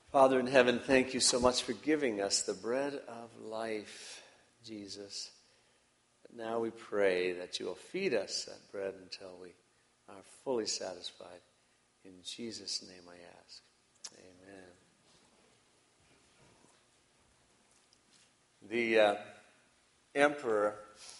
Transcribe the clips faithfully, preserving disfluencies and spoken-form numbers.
Father in heaven, thank you so much for giving us the bread of life, Jesus. But now we pray that you will feed us that bread until we are fully satisfied. In Jesus' name I ask. Amen. The uh, emperor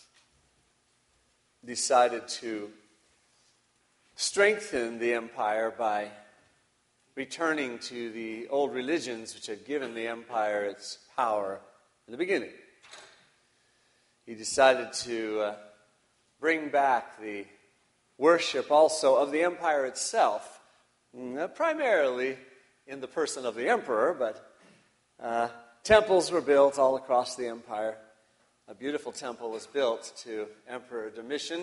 decided to strengthen the empire by returning to the old religions which had given the empire its power in the beginning. He decided to uh, bring back the worship also of the empire itself, primarily in the person of the emperor, but uh, temples were built all across the empire. A beautiful temple was built to Emperor Domitian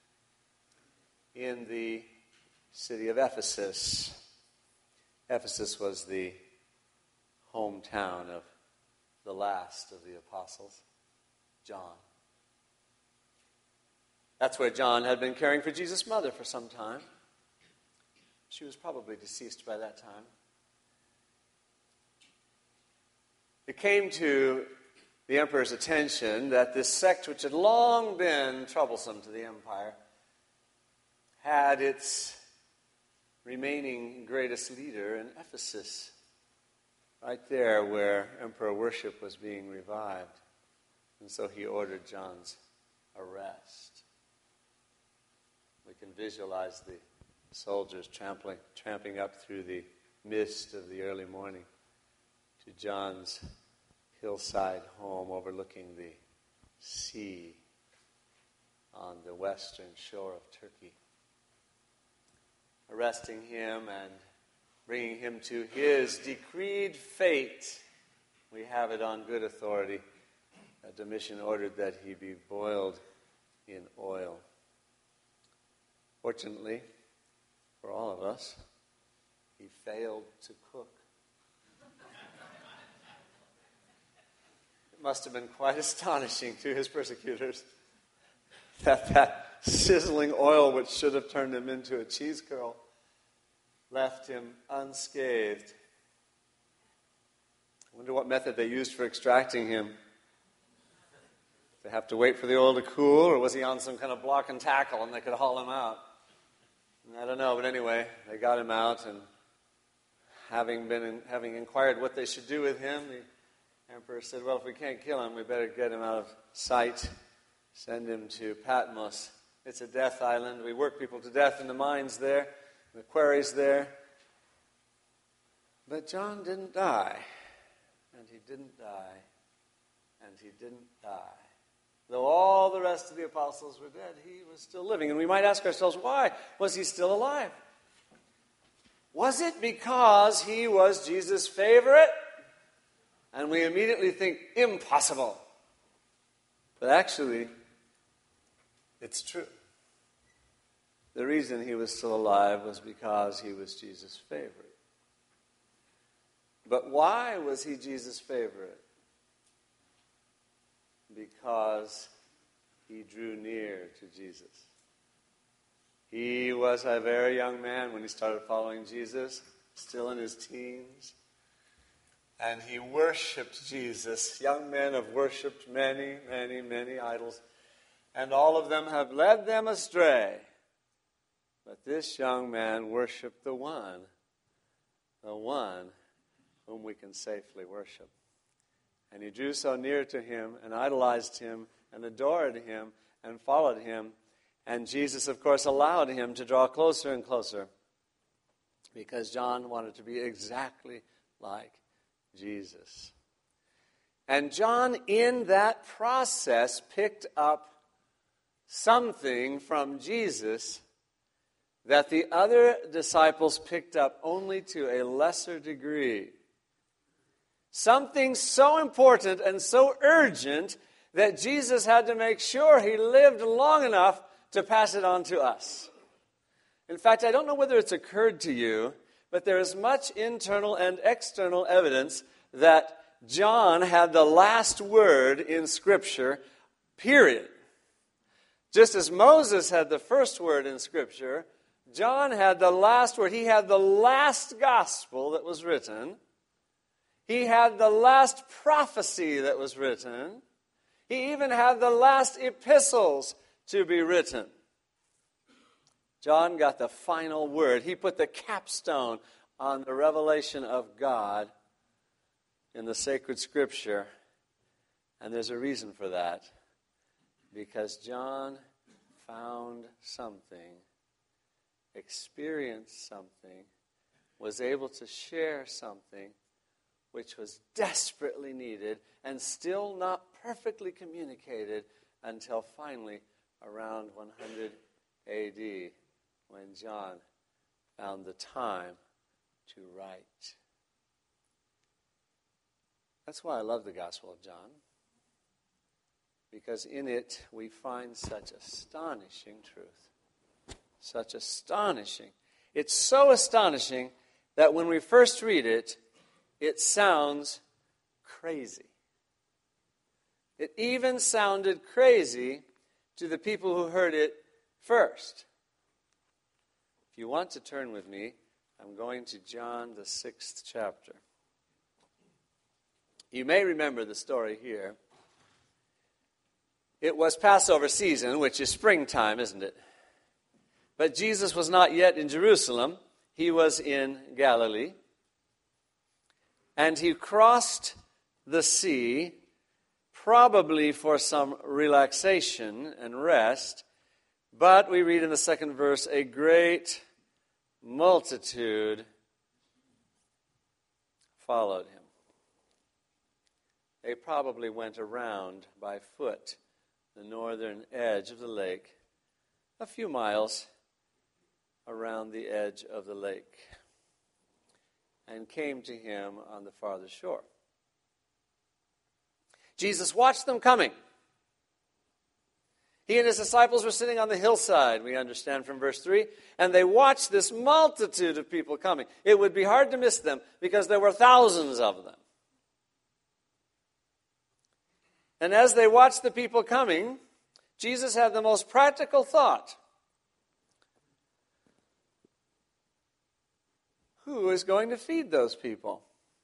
in the city of Ephesus. Ephesus was the hometown of the last of the apostles, John. That's where John had been caring for Jesus' mother for some time. She was probably deceased by that time. It came to the emperor's attention that this sect, which had long been troublesome to the empire, had its remaining greatest leader in Ephesus, right there where emperor worship was being revived. And so he ordered John's arrest. We can visualize the soldiers trampling, tramping up through the mist of the early morning to John's hillside home overlooking the sea on the western shore of Turkey. Arresting him and bringing him to his decreed fate. We have it on good authority that Domitian ordered that he be boiled in oil. Fortunately, for all of us, he failed to cook. It must have been quite astonishing to his persecutors that that sizzling oil, which should have turned him into a cheese curl, left him unscathed. I wonder what method they used for extracting him. Did they have to wait for the oil to cool, or was he on some kind of block and tackle and they could haul him out? I don't know, but anyway, they got him out, and having been in, having inquired what they should do with him, the emperor said, well, if we can't kill him, we better get him out of sight, send him to Patmos. It's a death island. We work people to death in the mines there, in the quarries there. But John didn't die, and he didn't die, and he didn't die. Though all the rest of the apostles were dead, he was still living. And we might ask ourselves, why was he still alive? Was it because he was Jesus' favorite? And we immediately think, impossible. But actually, it's true. The reason he was still alive was because he was Jesus' favorite. But why was he Jesus' favorite? Because he drew near to Jesus. He was a very young man when he started following Jesus, still in his teens. And he worshipped Jesus. Young men have worshipped many, many, many idols. And all of them have led them astray. But this young man worshipped the one, the one whom we can safely worship. And he drew so near to him and idolized him and adored him and followed him. And Jesus, of course, allowed him to draw closer and closer because John wanted to be exactly like Jesus. And John, in that process, picked up something from Jesus that the other disciples picked up only to a lesser degree. Something so important and so urgent that Jesus had to make sure he lived long enough to pass it on to us. In fact, I don't know whether it's occurred to you, but there is much internal and external evidence that John had the last word in Scripture, period. Just as Moses had the first word in Scripture, John had the last word. He had the last gospel that was written. He had the last prophecy that was written. He even had the last epistles to be written. John got the final word. He put the capstone on the revelation of God in the sacred scripture. And there's a reason for that. Because John found something, experienced something, was able to share something which was desperately needed and still not perfectly communicated until finally around one hundred A D when John found the time to write. That's why I love the Gospel of John, because in it we find such astonishing truth. Such astonishing. It's so astonishing that when we first read it, it sounds crazy. It even sounded crazy to the people who heard it first. If you want to turn with me, I'm going to John, the sixth chapter. You may remember the story here. It was Passover season, which is springtime, isn't it? But Jesus was not yet in Jerusalem. He was in Galilee. And he crossed the sea, probably for some relaxation and rest. But we read in the second verse, a great multitude followed him. They probably went around by foot the northern edge of the lake, a few miles around the edge of the lake, and came to him on the farther shore. Jesus watched them coming. He and his disciples were sitting on the hillside, we understand from verse three, and they watched this multitude of people coming. It would be hard to miss them because there were thousands of them. And as they watched the people coming, Jesus had the most practical thought. Who is going to feed those people?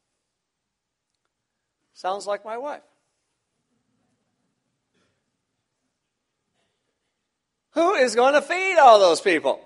Sounds like my wife. Who is going to feed all those people?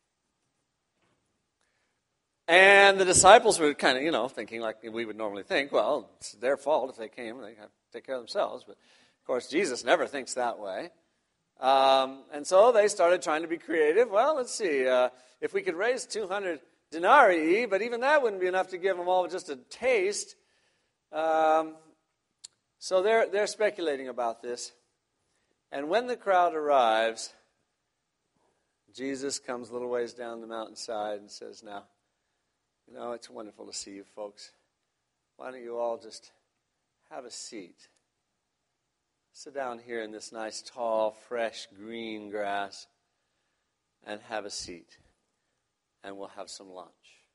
And the disciples were kind of, you know, thinking like we would normally think, well, it's their fault if they came. They have to take care of themselves. But, of course, Jesus never thinks that way. Um, and so they started trying to be creative. Well, let's see. Uh, if we could raise two hundred denarii, but even that wouldn't be enough to give them all just a taste. Um, so they're, they're speculating about this. And when the crowd arrives, Jesus comes a little ways down the mountainside and says, now, you know, it's wonderful to see you folks. Why don't you all just have a seat? Sit down here in this nice, tall, fresh, green grass and have a seat. And we'll have some lunch.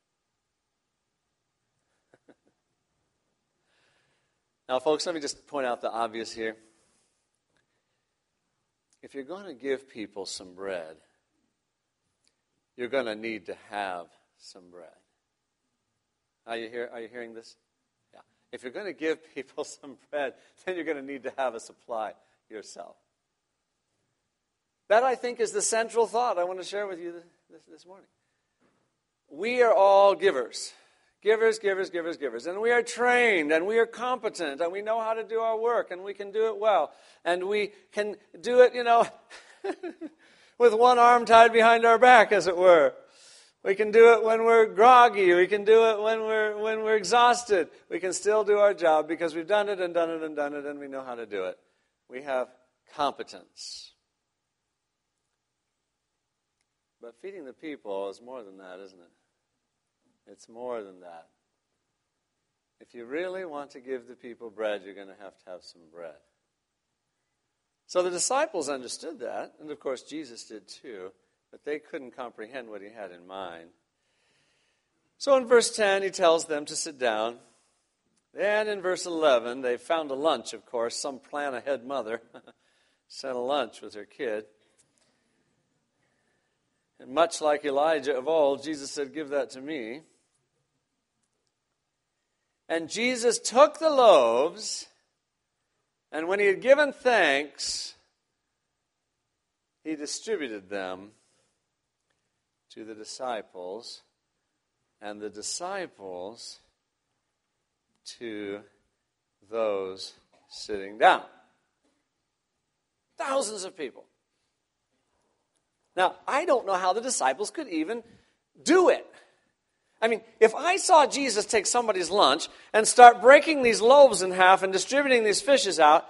Now, folks, let me just point out the obvious here. If you're going to give people some bread, you're going to need to have some bread. Are you hear, are you hearing this? Yeah. If you're going to give people some bread, then you're going to need to have a supply yourself. That, I think, is the central thought I want to share with you this, this morning. We are all givers. Givers, givers, givers, givers. And we are trained, and we are competent, and we know how to do our work, and we can do it well. And we can do it, you know, with one arm tied behind our back, as it were. We can do it when we're groggy. We can do it when we're when we're exhausted. We can still do our job because we've done it and done it and done it, and we know how to do it. We have competence. But feeding the people is more than that, isn't it? It's more than that. If you really want to give the people bread, you're going to have to have some bread. So the disciples understood that, and of course Jesus did too, but they couldn't comprehend what he had in mind. So in verse ten, he tells them to sit down. Then in verse eleven, they found a lunch, of course. Some plan-ahead mother sent a lunch with her kid. And much like Elijah of old, Jesus said, give that to me. And Jesus took the loaves, and when he had given thanks, he distributed them to the disciples, and the disciples to those sitting down. Thousands of people. Now, I don't know how the disciples could even do it. I mean, if I saw Jesus take somebody's lunch and start breaking these loaves in half and distributing these fishes out,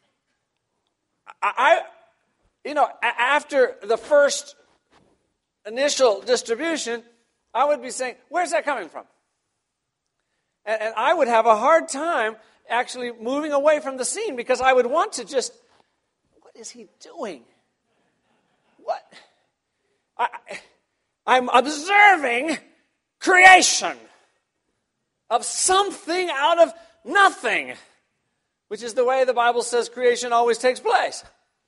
I, I you know, after the first initial distribution, I would be saying, where's that coming from? And, and I would have a hard time actually moving away from the scene because I would want to just, what is he doing? What? I, I'm observing creation of something out of nothing, which is the way the Bible says creation always takes place.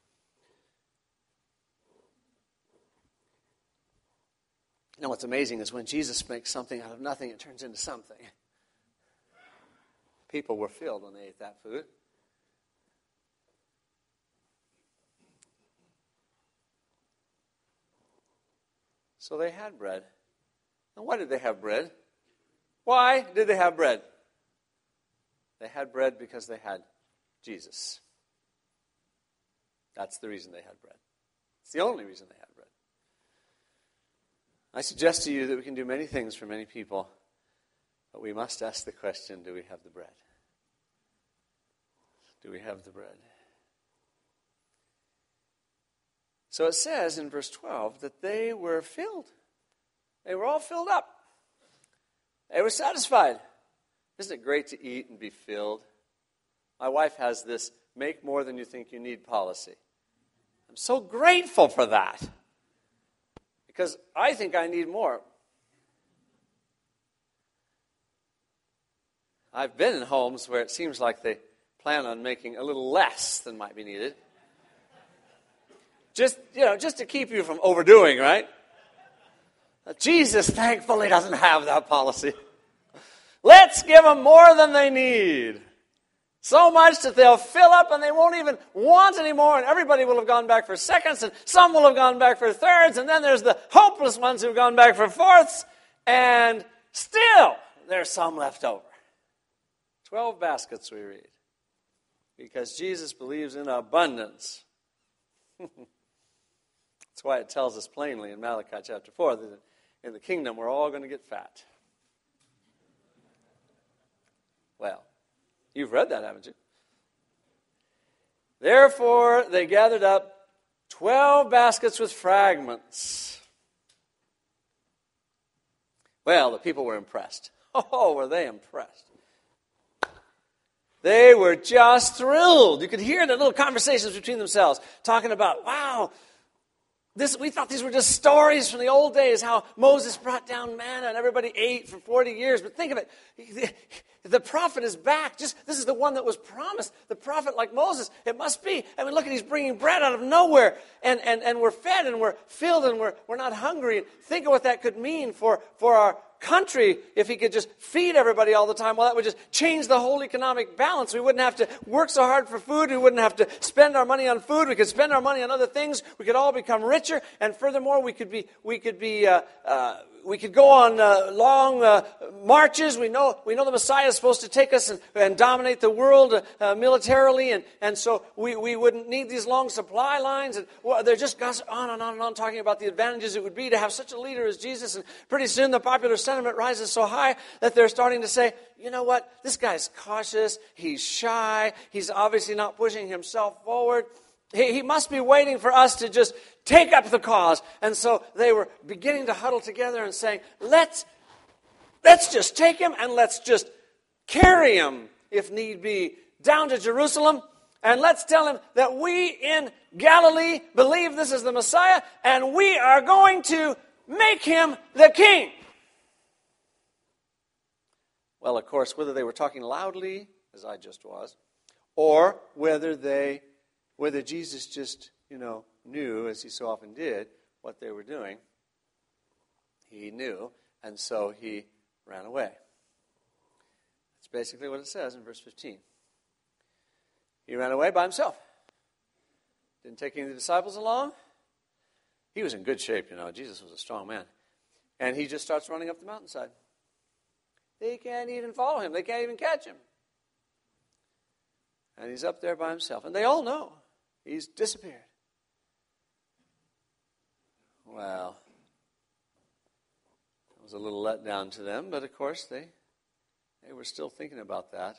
You know what's amazing is when Jesus makes something out of nothing, it turns into something. People were filled when they ate that food. So they had bread. And why did they have bread? Why did they have bread? They had bread because they had Jesus. That's the reason they had bread. It's the only reason they had bread. I suggest to you that we can do many things for many people, but we must ask the question, do we have the bread? Do we have the bread? So it says in verse twelve that they were filled. They were all filled up. They were satisfied. Isn't it great to eat and be filled? My wife has this make more than you think you need policy. I'm so grateful for that. Because I think I need more. I've been in homes where it seems like they plan on making a little less than might be needed. Just, you know, just to keep you from overdoing, right? Jesus, thankfully, doesn't have that policy. Let's give them more than they need. So much that they'll fill up and they won't even want any more, and everybody will have gone back for seconds, and some will have gone back for thirds, and then there's the hopeless ones who've gone back for fourths, and still there's some left over. Twelve baskets, we read. Because Jesus believes in abundance. That's why it tells us plainly in Malachi chapter four that in the kingdom we're all going to get fat. Well, you've read that, haven't you? Therefore, they gathered up twelve baskets with fragments. Well, the people were impressed. Oh, were they impressed? They were just thrilled. You could hear the little conversations between themselves, talking about, wow, this, we thought these were just stories from the old days, how Moses brought down manna and everybody ate for forty years. But think of it. The, the prophet is back. Just this is the one that was promised. The prophet like Moses. It must be. I mean, look at he's bringing bread out of nowhere. And, and, and we're fed and we're filled and we're, we're not hungry. And think of what that could mean for, for our country if he could just feed everybody all the time. Well, that would just change the whole economic balance. We wouldn't have to work so hard for food. We wouldn't have to spend our money on food. We could spend our money on other things. We could all become richer, and furthermore, we could be we could be uh, uh, we could go on uh, long uh, marches. We know we know the Messiah is supposed to take us and, and dominate the world uh, militarily, and, and so we, we wouldn't need these long supply lines. And well, they're just on and on and on talking about the advantages it would be to have such a leader as Jesus. And pretty soon the popular sentiment rises so high that they're starting to say, you know what, this guy's cautious, he's shy, he's obviously not pushing himself forward. He, he must be waiting for us to just take up the cause. And so they were beginning to huddle together and saying, let's, let's just take him and let's just carry him, if need be, down to Jerusalem. And let's tell him that we in Galilee believe this is the Messiah, and we are going to make him the king. Well, of course, whether they were talking loudly, as I just was, or whether they, whether Jesus just, you know, knew, as he so often did, what they were doing, he knew, and so he ran away. It's basically what it says in verse fifteen. He ran away by himself. Didn't take any of the disciples along. He was in good shape, you know. Jesus was a strong man. And he just starts running up the mountainside. They can't even follow him. They can't even catch him. And he's up there by himself. And they all know he's disappeared. Well, it was a little letdown to them, but of course they, they were still thinking about that.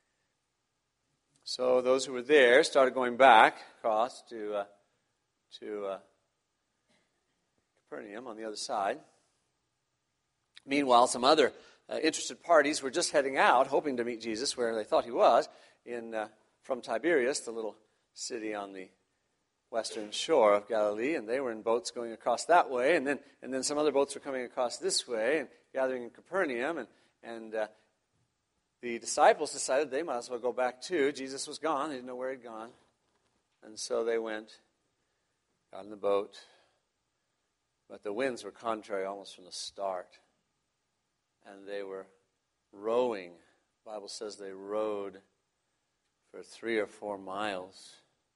So those who were there started going back across to, uh, to uh, Capernaum on the other side. Meanwhile, some other uh, interested parties were just heading out, hoping to meet Jesus where they thought he was, in uh, from Tiberias, the little city on the western shore of Galilee, and they were in boats going across that way, and then and then some other boats were coming across this way and gathering in Capernaum, and and uh, the disciples decided they might as well go back too. Jesus was gone; they didn't know where he'd gone, and so they went, got in the boat, but the winds were contrary almost from the start, and they were rowing. The Bible says they rowed for three or four miles.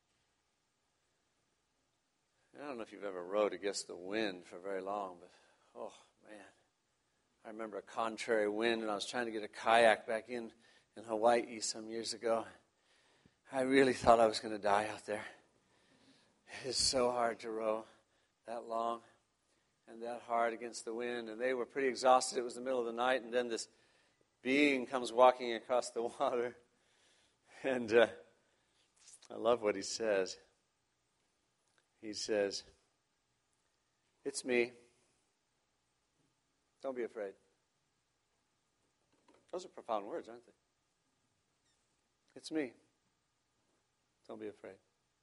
I don't know if you've ever rowed against the wind for very long, but, oh, man. I remember a contrary wind, and I was trying to get a kayak back in, in Hawaii some years ago. I really thought I was going to die out there. It's so hard to row that long and that hard against the wind, and they were pretty exhausted. It was the middle of the night, and then this being comes walking across the water, and uh, I love what he says. He says, "It's me. Don't be afraid." Those are profound words, aren't they? It's me. Don't be afraid.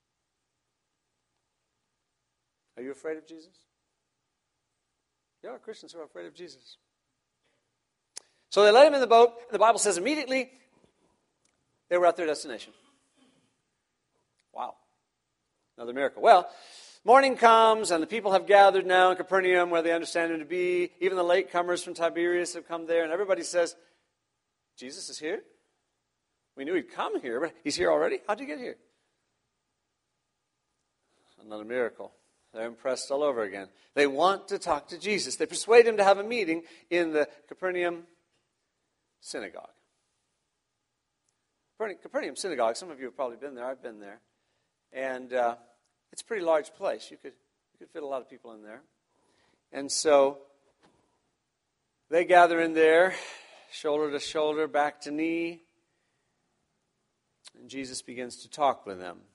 Are you afraid of Jesus? There are Christians who are afraid of Jesus. So they let him in the boat, and the Bible says immediately they were at their destination. Wow. Another miracle. Well, morning comes, and the people have gathered now in Capernaum where they understand him to be. Even the latecomers from Tiberias have come there, and everybody says, Jesus is here? We knew he'd come here, but he's here already? How'd you get here? Another miracle. They're impressed all over again. They want to talk to Jesus. They persuade him to have a meeting in the Capernaum synagogue. Capernaum synagogue, some of you have probably been there. I've been there. And uh, it's a pretty large place. You could you could fit a lot of people in there. And so they gather in there, shoulder to shoulder, back to knee. And Jesus begins to talk with them.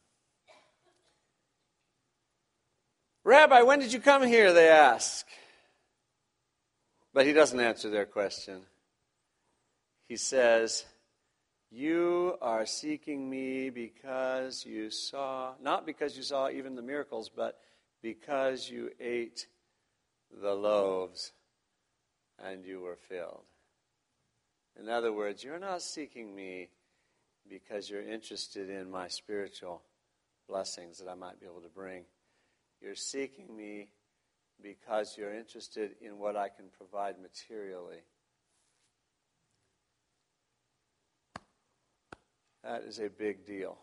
Rabbi, when did you come here? They ask. But he doesn't answer their question. He says, you are seeking me because you saw, not because you saw even the miracles, but because you ate the loaves and you were filled. In other words, you're not seeking me because you're interested in my spiritual blessings that I might be able to bring. You're seeking me because you're interested in what I can provide materially. That is a big deal.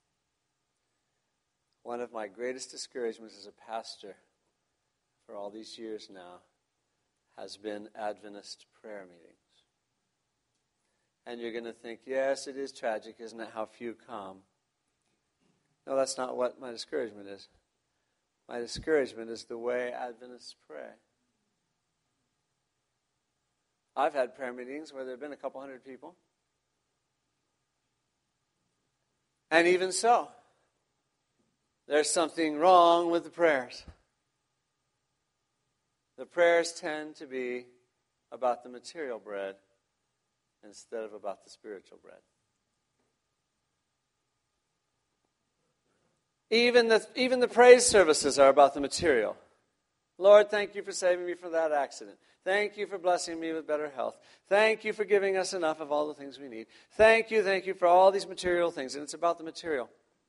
One of my greatest discouragements as a pastor for all these years now has been Adventist prayer meetings. And you're going to think, yes, it is tragic, isn't it, how few come? No, that's not what my discouragement is. My discouragement is the way Adventists pray. I've had prayer meetings where there have been a couple hundred people. And even so, there's something wrong with the prayers. The prayers tend to be about the material bread instead of about the spiritual bread. Even the, even the praise services are about the material. Lord, thank you for saving me from that accident. Thank you for blessing me with better health. Thank you for giving us enough of all the things we need. Thank you, thank you for all these material things. And it's about the material.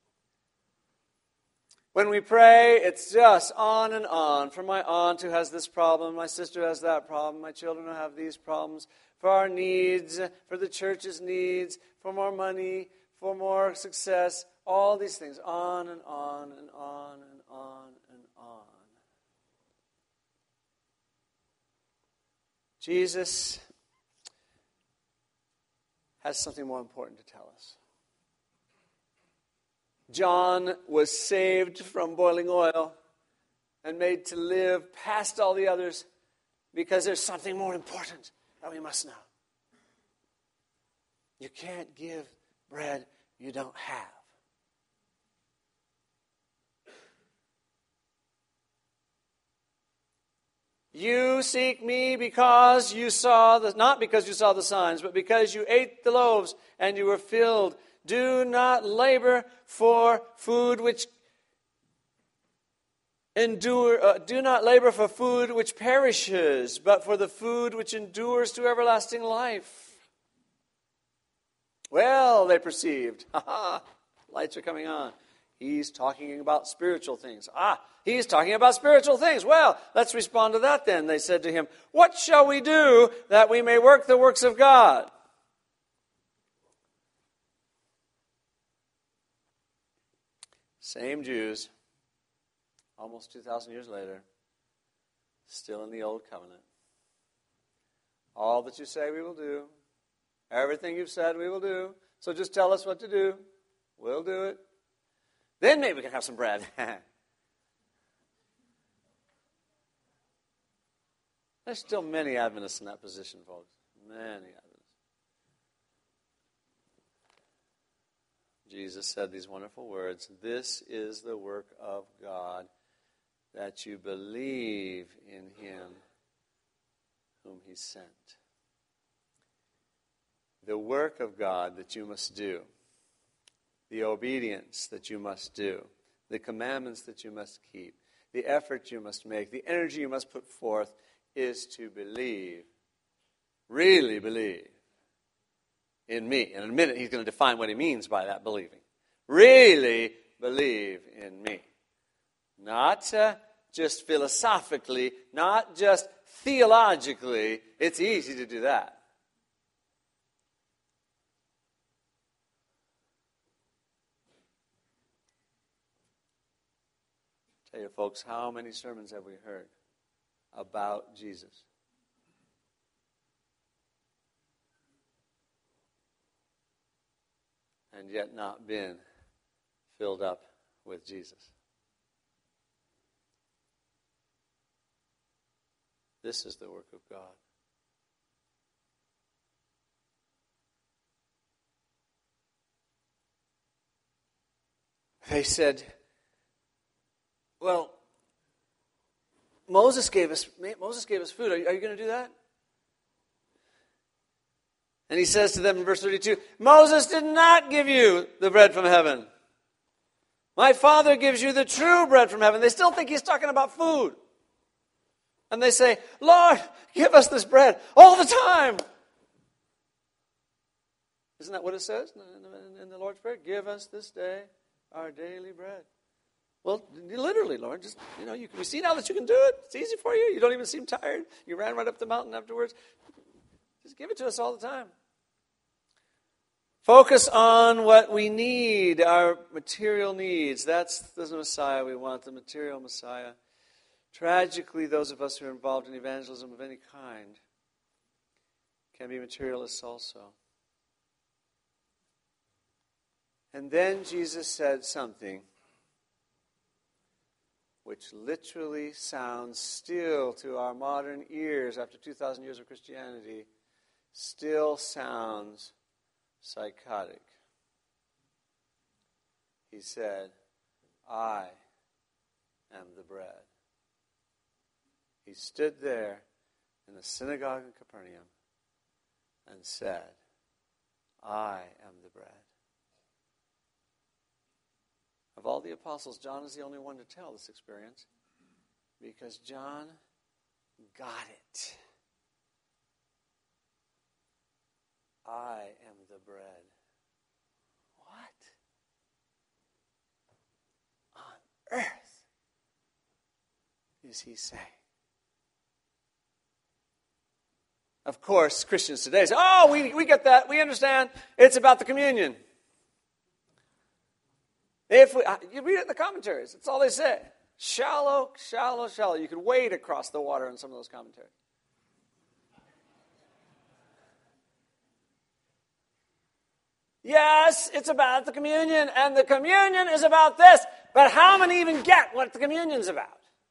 When we pray, it's just on and on. For my aunt who has this problem, my sister has that problem, my children who have these problems, for our needs, for the church's needs, for more money, for more success, all these things, on and on and on and on and on. Jesus has something more important to tell us. John was saved from boiling oil and made to live past all the others because there's something more important that we must know. You can't give bread you don't have. You seek me because you saw the, not because you saw the signs, but because you ate the loaves and you were filled. Do not labor for food which endure. Uh, do not labor for food which perishes, but for the food which endures to everlasting life. Well, they perceived. Ha ha! Lights are coming on. He's talking about spiritual things. Ah, he's talking about spiritual things. Well, let's respond to that then. They said to him, what shall we do that we may work the works of God? Same Jews, almost two thousand years later, still in the old covenant. All that you say we will do. Everything you've said we will do. So just tell us what to do. We'll do it. Then maybe we can have some bread. There's still many Adventists in that position, folks. Many Adventists. Jesus said these wonderful words, this is the work of God, that you believe in him whom he sent. The work of God that you must do, the obedience that you must do, the commandments that you must keep, the effort you must make, the energy you must put forth is to believe, really believe in me. And in a minute he's going to define what he means by that believing. Really believe in me. Not uh, just philosophically, not just theologically. It's easy to do that. Tell you folks, how many sermons have we heard about Jesus? And yet not been filled up with Jesus. This is the work of God. They said, well, Moses gave us Moses gave us food. Are you, are you going to do that? And he says to them in verse thirty-two, Moses did not give you the bread from heaven. My Father gives you the true bread from heaven. They still think he's talking about food. And they say, Lord, give us this bread all the time. Isn't that what it says in the Lord's Prayer? Give us this day our daily bread. Well, literally, Lord, just, you know, you, we see now that you can do it. It's easy for you. You don't even seem tired. You ran right up the mountain afterwards. Just give it to us all the time. Focus on what we need, our material needs. That's the Messiah we want, the material Messiah. Tragically, those of us who are involved in evangelism of any kind can be materialists also. And then Jesus said something which literally sounds still to our modern ears after two thousand years of Christianity, still sounds psychotic. He said, I am the bread. He stood there in the synagogue in Capernaum and said, I am the bread. Of all the apostles, John is the only one to tell this experience because John got it. I am the bread. What on earth is he saying? Of course, Christians today say, oh, we, we get that, we understand, it's about the communion. If we, you read it in the commentaries, that's all they say. Shallow, shallow, shallow. You could wade across the water in some of those commentaries. Yes, it's about the communion, and the communion is about this. But how many even get what the communion's about?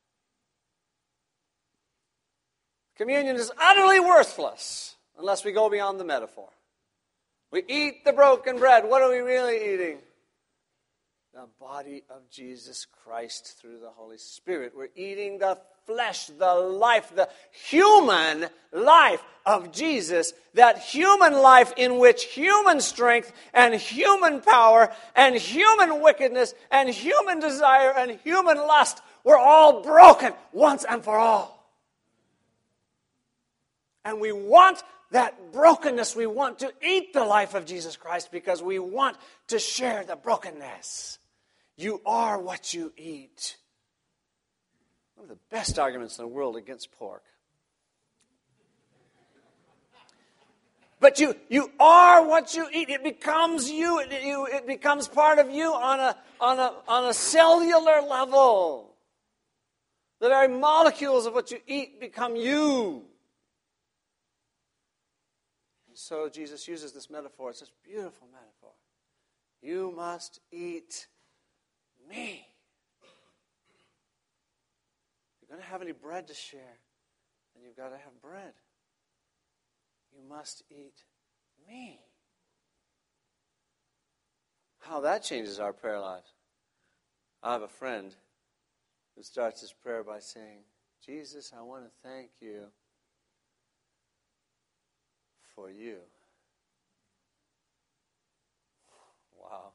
Communion is utterly worthless unless we go beyond the metaphor. We eat the broken bread. What are we really eating? The body of Jesus Christ through the Holy Spirit. We're eating the flesh, the life, the human life of Jesus. That human life in which human strength and human power and human wickedness and human desire and human lust were all broken once and for all. And we want that brokenness. We want to eat the life of Jesus Christ because we want to share the brokenness. You are what you eat. One of the best arguments in the world against pork. But you, you are what you eat. It becomes you. It, you. it becomes part of you on a, on, a, on a cellular level. The very molecules of what you eat become you. And so Jesus uses this metaphor. It's this beautiful metaphor. You must eat me. If you're going to have any bread to share, then you've got to have bread. You must eat me. How that changes our prayer lives. I have a friend who starts his prayer by saying, Jesus, I want to thank you for you. Wow.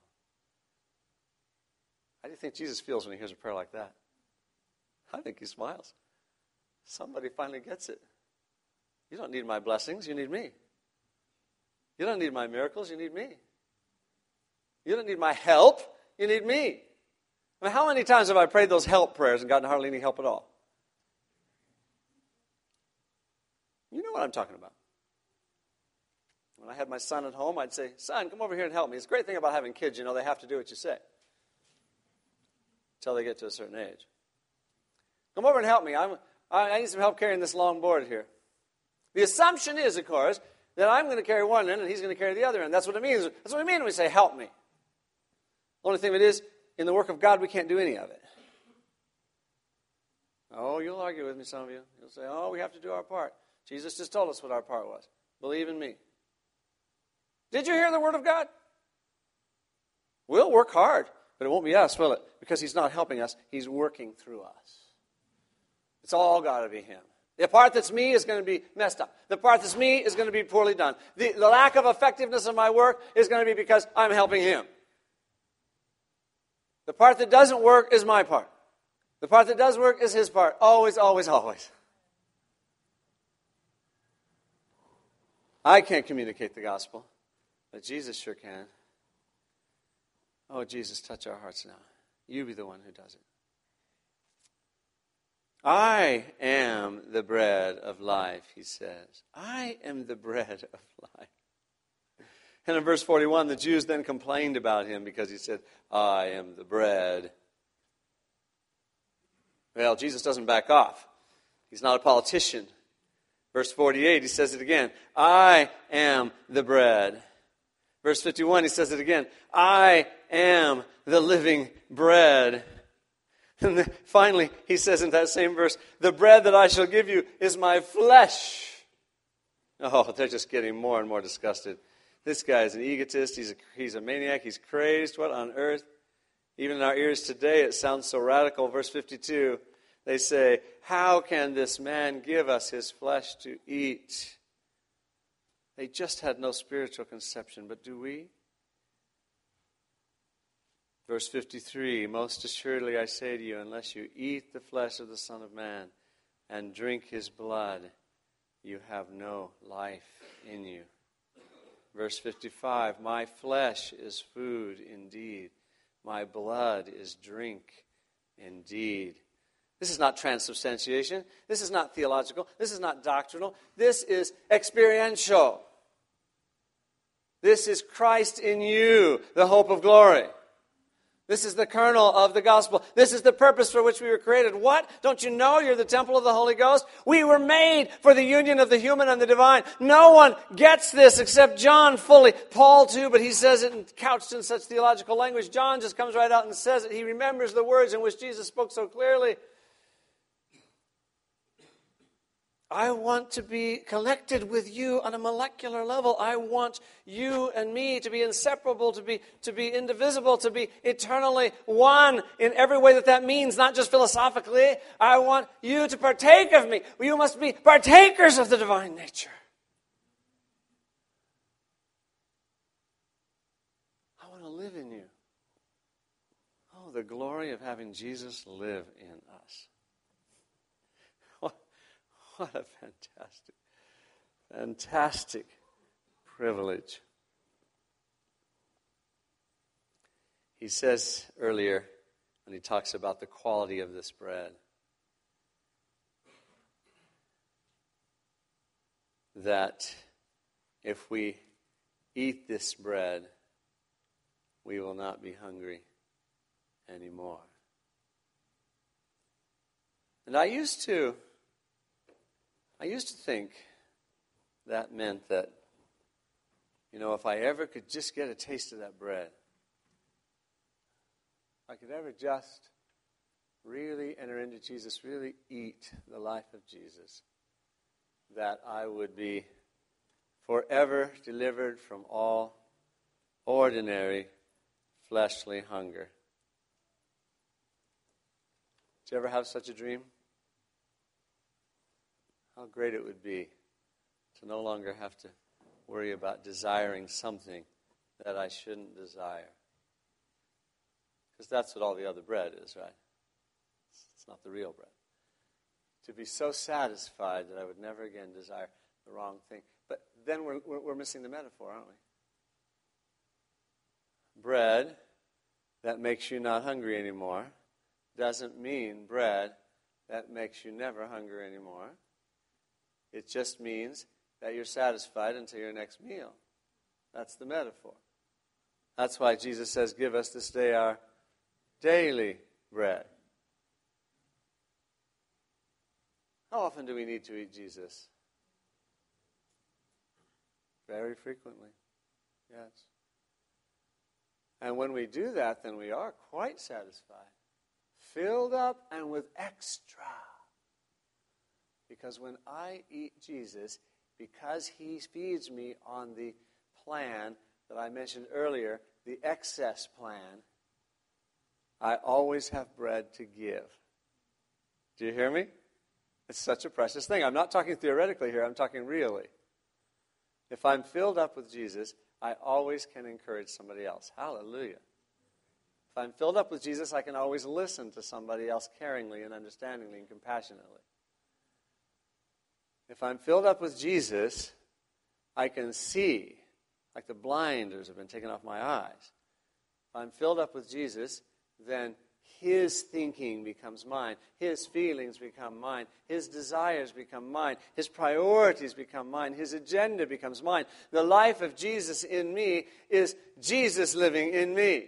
How do you think Jesus feels when he hears a prayer like that? I think he smiles. Somebody finally gets it. You don't need my blessings, you need me. You don't need my miracles, you need me. You don't need my help, you need me. I mean, how many times have I prayed those help prayers and gotten hardly any help at all? You know what I'm talking about. When I had my son at home, I'd say, son, come over here and help me. It's a great thing about having kids, you know, they have to do what you say. Until they get to a certain age. Come over and help me. I'm, I need some help carrying this long board here. The assumption is, of course, that I'm going to carry one end and he's going to carry the other end. That's what it means. That's what we mean when we say, help me. The only thing it is, in the work of God, we can't do any of it. Oh, you'll argue with me, some of you. You'll say, oh, we have to do our part. Jesus just told us what our part was. Believe in me. Did you hear the word of God? We'll work hard, but it won't be us, will it? Because he's not helping us. He's working through us. It's all got to be him. The part that's me is going to be messed up. The part that's me is going to be poorly done. The, the lack of effectiveness of my work is going to be because I'm helping him. The part that doesn't work is my part. The part that does work is his part. Always, always, always. I can't communicate the gospel, but Jesus sure can. Oh, Jesus, touch our hearts now. You be the one who does it. I am the bread of life, he says. I am the bread of life. And in verse forty-one, the Jews then complained about him because he said, I am the bread. Well, Jesus doesn't back off. He's not a politician. Verse forty-eight, he says it again. I am the bread. Verse fifty-one, he says it again. I am the living bread. And then finally, he says in that same verse, the bread that I shall give you is my flesh. Oh, they're just getting more and more disgusted. This guy is an egotist. He's a, he's a maniac. He's crazed. What on earth? Even in our ears today, it sounds so radical. Verse fifty-two, they say, how can this man give us his flesh to eat? They just had no spiritual conception, but do we? Verse fifty-three, most assuredly I say to you, unless you eat the flesh of the Son of Man and drink his blood, you have no life in you. Verse fifty-five, my flesh is food indeed, my blood is drink indeed. This is not transubstantiation. This is not theological. This is not doctrinal. This is experiential. This is Christ in you, the hope of glory. This is the kernel of the gospel. This is the purpose for which we were created. What? Don't you know you're the temple of the Holy Ghost? We were made for the union of the human and the divine. No one gets this except John fully. Paul too, but he says it couched in such theological language. John just comes right out and says it. He remembers the words in which Jesus spoke so clearly. I want to be connected with you on a molecular level. I want you and me to be inseparable, to be, to be indivisible, to be eternally one in every way that that means, not just philosophically. I want you to partake of me. You must be partakers of the divine nature. I want to live in you. Oh, the glory of having Jesus live in us. What a fantastic, fantastic privilege. He says earlier, when he talks about the quality of this bread, that if we eat this bread, we will not be hungry anymore. And I used to I used to think that meant that, you know, if I ever could just get a taste of that bread, I could ever just really enter into Jesus, really eat the life of Jesus, that I would be forever delivered from all ordinary fleshly hunger. Did you ever have such a dream? How great it would be to no longer have to worry about desiring something that I shouldn't desire. Because that's what all the other bread is, right? It's not the real bread. To be so satisfied that I would never again desire the wrong thing. But then we're, we're, we're missing the metaphor, aren't we? Bread that makes you not hungry anymore doesn't mean bread that makes you never hungry anymore. It just means that you're satisfied until your next meal. That's the metaphor. That's why Jesus says, give us this day our daily bread. How often do we need to eat Jesus? Very frequently, yes. And when we do that, then we are quite satisfied. Filled up and with extra. Because when I eat Jesus, because he feeds me on the plan that I mentioned earlier, the excess plan, I always have bread to give. Do you hear me? It's such a precious thing. I'm not talking theoretically here. I'm talking really. If I'm filled up with Jesus, I always can encourage somebody else. Hallelujah. If I'm filled up with Jesus, I can always listen to somebody else caringly and understandingly and compassionately. If I'm filled up with Jesus, I can see, like the blinders have been taken off my eyes. If I'm filled up with Jesus, then his thinking becomes mine. His feelings become mine. His desires become mine. His priorities become mine. His agenda becomes mine. The life of Jesus in me is Jesus living in me.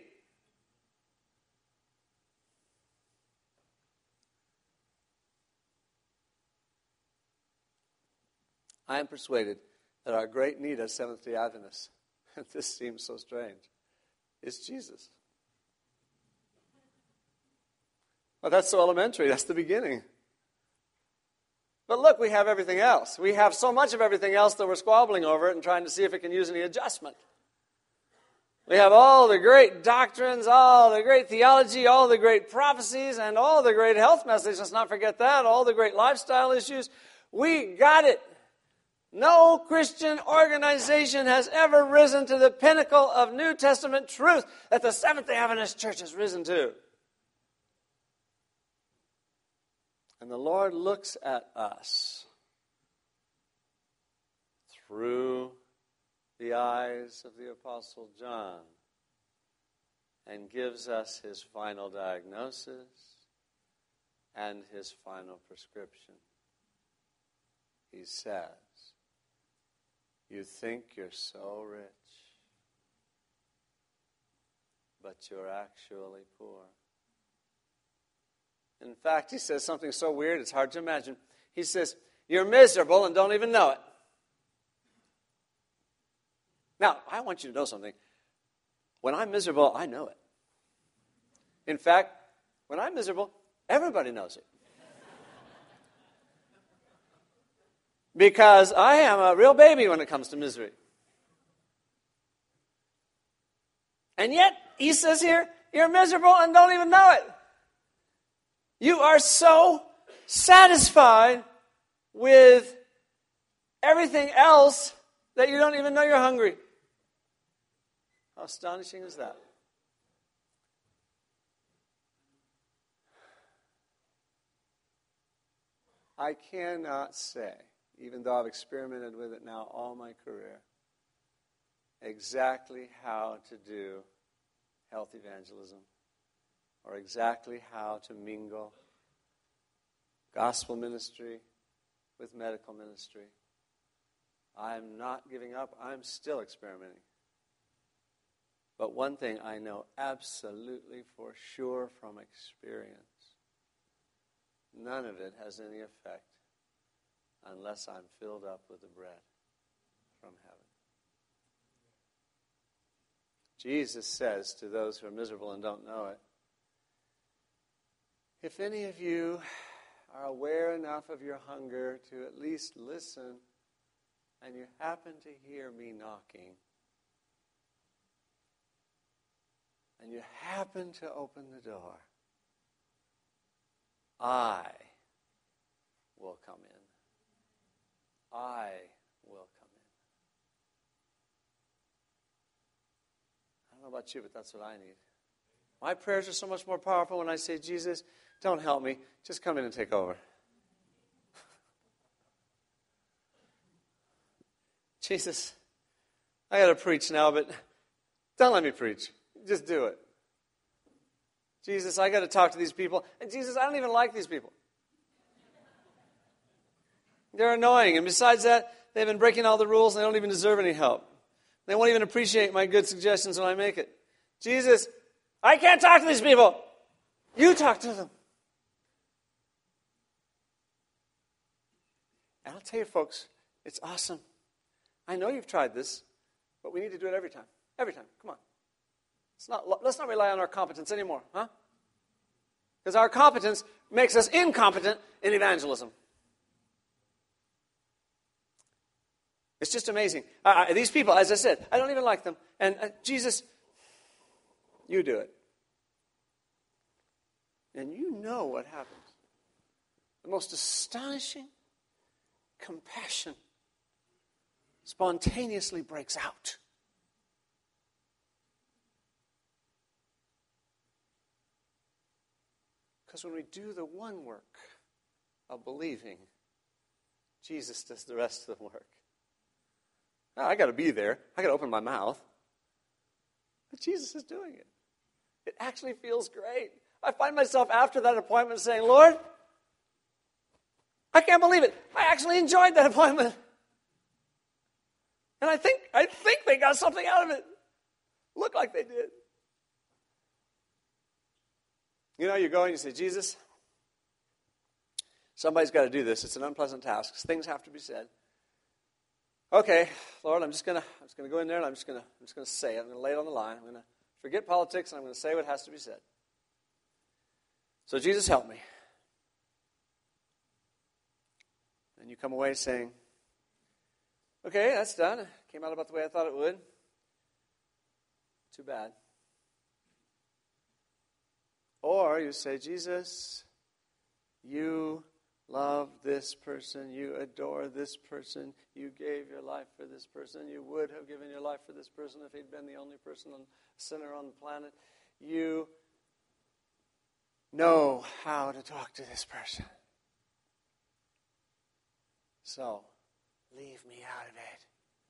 I am persuaded that our great need as Seventh-day Adventists, and this seems so strange, is Jesus. Well, that's so elementary. That's the beginning. But look, we have everything else. We have so much of everything else that we're squabbling over it and trying to see if it can use any adjustment. We have all the great doctrines, all the great theology, all the great prophecies, and all the great health messages. Let's not forget that. All the great lifestyle issues. We got it. No Christian organization has ever risen to the pinnacle of New Testament truth that the Seventh-day Adventist Church has risen to. And the Lord looks at us through the eyes of the Apostle John and gives us his final diagnosis and his final prescription. He says, you think you're so rich, but you're actually poor. In fact, he says something so weird it's hard to imagine. He says, you're miserable and don't even know it. Now, I want you to know something. When I'm miserable, I know it. In fact, when I'm miserable, everybody knows it. Because I am a real baby when it comes to misery. And yet, he says here, you're miserable and don't even know it. You are so satisfied with everything else that you don't even know you're hungry. How astonishing is that? I cannot say, even though I've experimented with it now all my career, exactly how to do health evangelism or exactly how to mingle gospel ministry with medical ministry. I'm not giving up. I'm still experimenting. But one thing I know absolutely for sure from experience, none of it has any effect unless I'm filled up with the bread from heaven. Jesus says to those who are miserable and don't know it, if any of you are aware enough of your hunger to at least listen, and you happen to hear me knocking, and you happen to open the door, I will come in. I will come in. I don't know about you, but that's what I need. My prayers are so much more powerful when I say, Jesus, don't help me. Just come in and take over. Jesus, I got to preach now, but don't let me preach. Just do it. Jesus, I got to talk to these people. And Jesus, I don't even like these people. They're annoying. And besides that, they've been breaking all the rules and they don't even deserve any help. They won't even appreciate my good suggestions when I make it. Jesus, I can't talk to these people. You talk to them. And I'll tell you, folks, it's awesome. I know you've tried this, but we need to do it every time. Every time. Come on. Let's not, let's not rely on our competence anymore, huh? Because our competence makes us incompetent in evangelism. It's just amazing. Uh, these people, as I said, I don't even like them. And uh, Jesus, you do it. And you know what happens. The most astonishing compassion spontaneously breaks out. Because when we do the one work of believing, Jesus does the rest of the work. Now, I got to be there. I got to open my mouth. But Jesus is doing it. It actually feels great. I find myself after that appointment saying, Lord, I can't believe it. I actually enjoyed that appointment. And I think I think they got something out of it. Looked like they did. You know, you go and you say, Jesus, somebody's got to do this. It's an unpleasant task. Things have to be said. Okay, Lord, I'm just gonna I'm just gonna go in there and I'm just gonna I'm just gonna say it. I'm gonna lay it on the line. I'm gonna forget politics and I'm gonna say what has to be said. So Jesus, help me. And you come away saying, okay, that's done. It came out about the way I thought it would. Too bad. Or you say, Jesus, you love this person. You adore this person. You gave your life for this person. You would have given your life for this person if he'd been the only person, on, sinner on the planet. You know how to talk to this person. So, leave me out of it.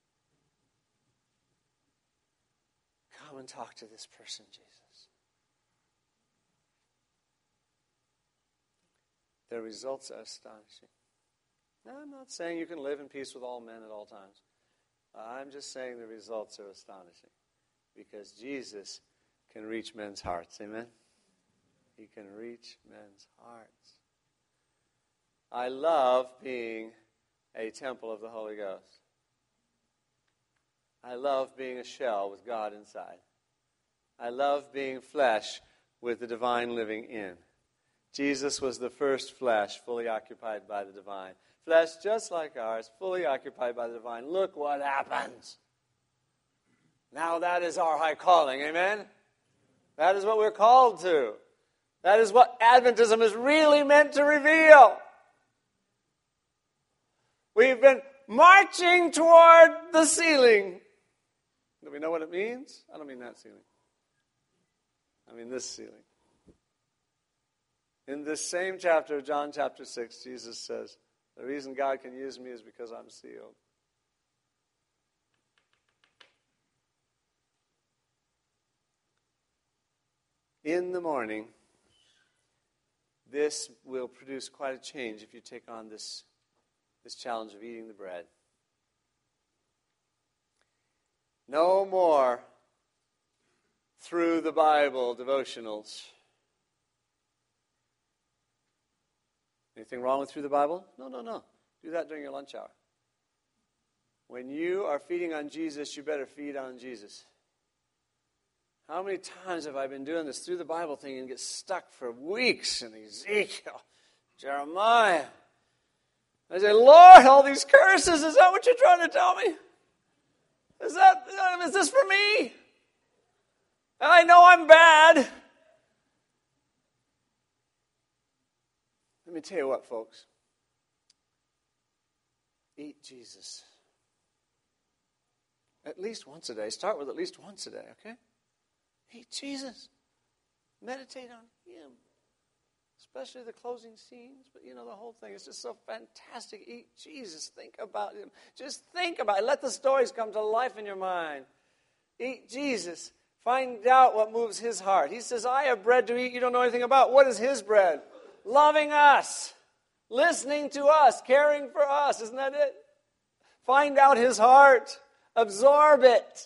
Come and talk to this person, Jesus. the results are astonishing. Now, I'm not saying you can live in peace with all men at all times. I'm just saying the results are astonishing because Jesus can reach men's hearts. Amen? He can reach men's hearts. I love being a temple of the Holy Ghost. I love being a shell with God inside. I love being flesh with the divine living in. Jesus was the first flesh fully occupied by the divine. Flesh just like ours, fully occupied by the divine. Look what happens. Now that is our high calling, amen? That is what we're called to. That is what Adventism is really meant to reveal. We've been marching toward the ceiling. Do we know what it means? I don't mean that ceiling. I mean this ceiling. In this same chapter of John chapter six, Jesus says, the reason God can use me is because I'm sealed. In the morning, this will produce quite a change if you take on this, this challenge of eating the bread. No more through the Bible devotionals. Anything wrong with through the Bible? No, no, no. Do that during your lunch hour. When you are feeding on Jesus, you better feed on Jesus. How many times have I been doing this through the Bible thing and get stuck for weeks in Ezekiel, Jeremiah? I say, Lord, all these curses, is that what you're trying to tell me? Is that, is this for me? I know I'm bad. Let me tell you what, folks. Eat Jesus. At least once a day. Start with at least once a day, okay? Eat Jesus. Meditate on Him. Especially the closing scenes, but you know, the whole thing is just so fantastic. Eat Jesus. Think about Him. Just think about it. Let the stories come to life in your mind. Eat Jesus. Find out what moves His heart. He says, I have bread to eat you don't know anything about. What is His bread? Loving us. Listening to us. Caring for us. Isn't that it? Find out His heart. Absorb it.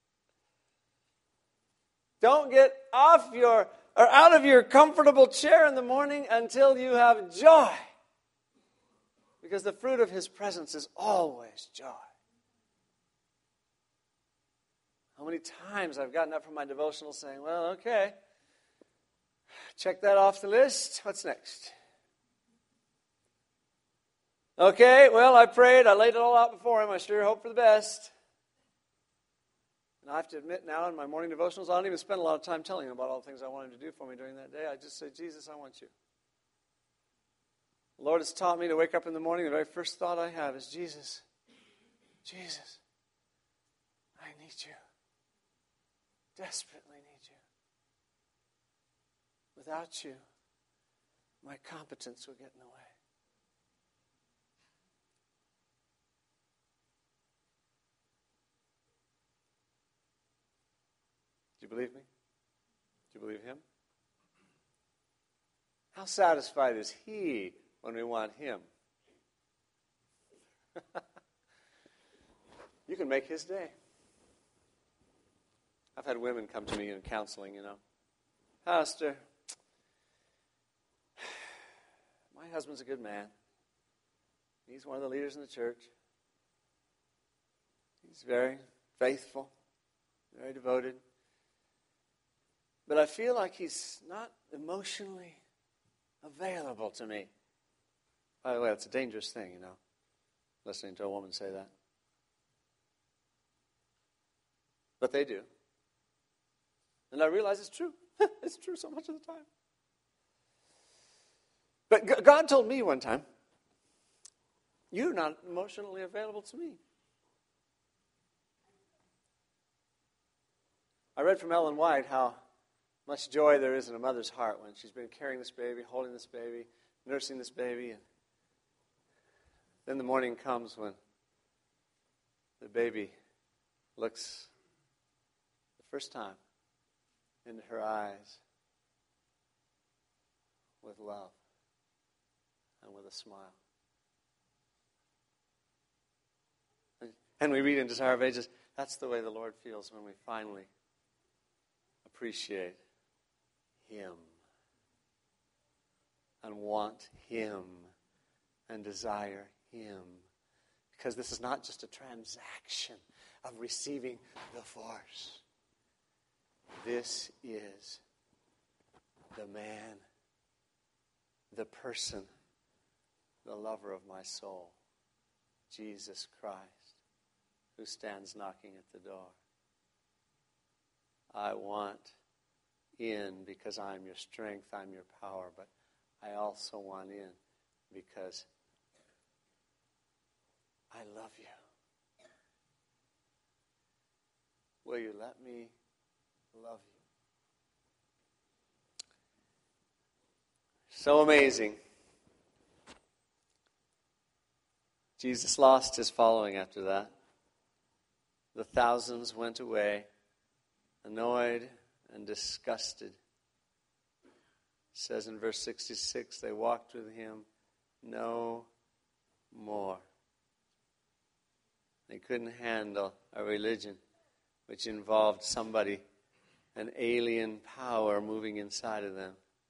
Don't get off your or out of your comfortable chair in the morning until you have joy. Because the fruit of His presence is always joy. How many times I've gotten up from my devotional saying, well, okay, check that off the list. What's next? Okay, well, I prayed. I laid it all out before Him. I sure hope for the best. And I have to admit now in my morning devotionals, I don't even spend a lot of time telling Him about all the things I want Him to do for me during that day. I just say, Jesus, I want You. The Lord has taught me to wake up in the morning. The very first thought I have is, Jesus, Jesus, I need You. Desperately need You. Without You, my competence will get in the way. Do you believe me? Do you believe Him? How satisfied is He when we want Him? You can make His day. I've had women come to me in counseling, you know. Pastor, my husband's a good man. He's one of the leaders in the church. He's very faithful, very devoted. But I feel like he's not emotionally available to me. By the way, that's a dangerous thing, you know, listening to a woman say that. But they do. And I realize it's true. It's true so much of the time. But God told me one time, you're not emotionally available to me. I read from Ellen White how much joy there is in a mother's heart when she's been carrying this baby, holding this baby, nursing this baby. And then the morning comes when the baby looks the first time into her eyes with love. and with a smile. And we read in Desire of Ages, that's the way the Lord feels when we finally appreciate Him and want Him and desire Him. Because this is not just a transaction of receiving the force. This is the man, the person, the lover of my soul, Jesus Christ, who stands knocking at the door. I want in because I'm your strength, I'm your power, but I also want in because I love you. Will you let me love you? So amazing. Jesus lost his following after that. The thousands went away, annoyed and disgusted. It says in verse sixty-six, they walked with him no more. They couldn't handle a religion which involved somebody, an alien power moving inside of them.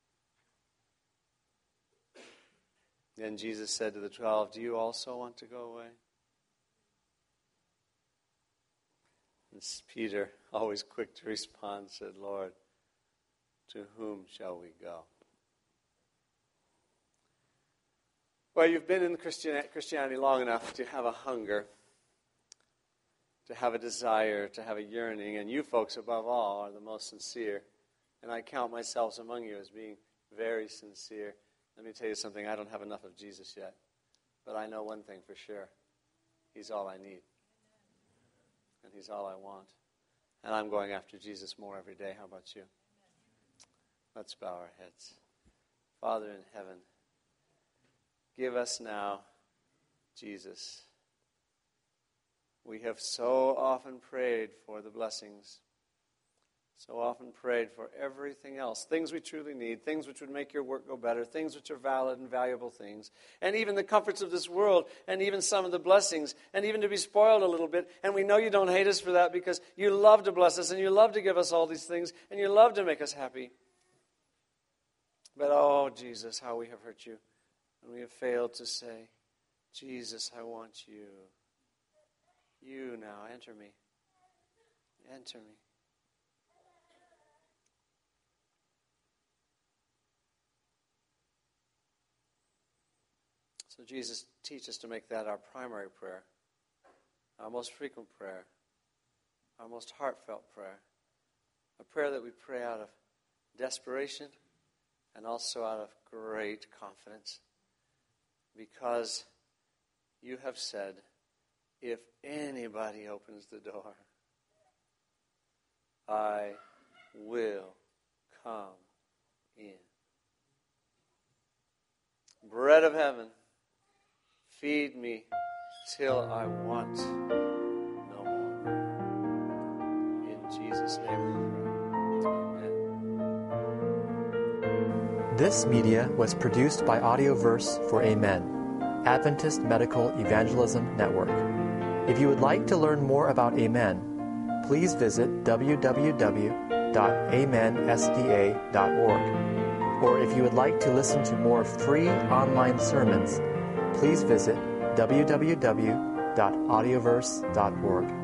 Then Jesus said to the twelve, do you also want to go away? And Peter, always quick to respond, said, Lord, to whom shall we go? Well, you've been in Christianity long enough to have a hunger, to have a desire, to have a yearning, and you folks above all are the most sincere. And I count myself among you as being very sincere. Let me tell you something, I don't have enough of Jesus yet. But I know one thing for sure. He's all I need. And He's all I want. And I'm going after Jesus more every day. How about you? Let's bow our heads. Father in heaven, give us now Jesus. We have so often prayed for the blessings. So often prayed for everything else, things we truly need, things which would make your work go better, things which are valid and valuable things, and even the comforts of this world, and even some of the blessings, and even to be spoiled a little bit. And we know you don't hate us for that because you love to bless us, and you love to give us all these things, and you love to make us happy. But oh, Jesus, how we have hurt you, and we have failed to say, Jesus, I want you. You now, enter me. Enter me. So Jesus, teach us to make that our primary prayer, our most frequent prayer, our most heartfelt prayer, a prayer that we pray out of desperation and also out of great confidence, because you have said, if anybody opens the door, I will come in. Bread of heaven, feed me till I want no more. In Jesus' name we pray. Amen. This media was produced by Audioverse for Amen, Adventist Medical Evangelism Network. If you would like to learn more about Amen, please visit w w w dot amen s d a dot org. Or if you would like to listen to more free online sermons, please visit w w w dot audioverse dot org.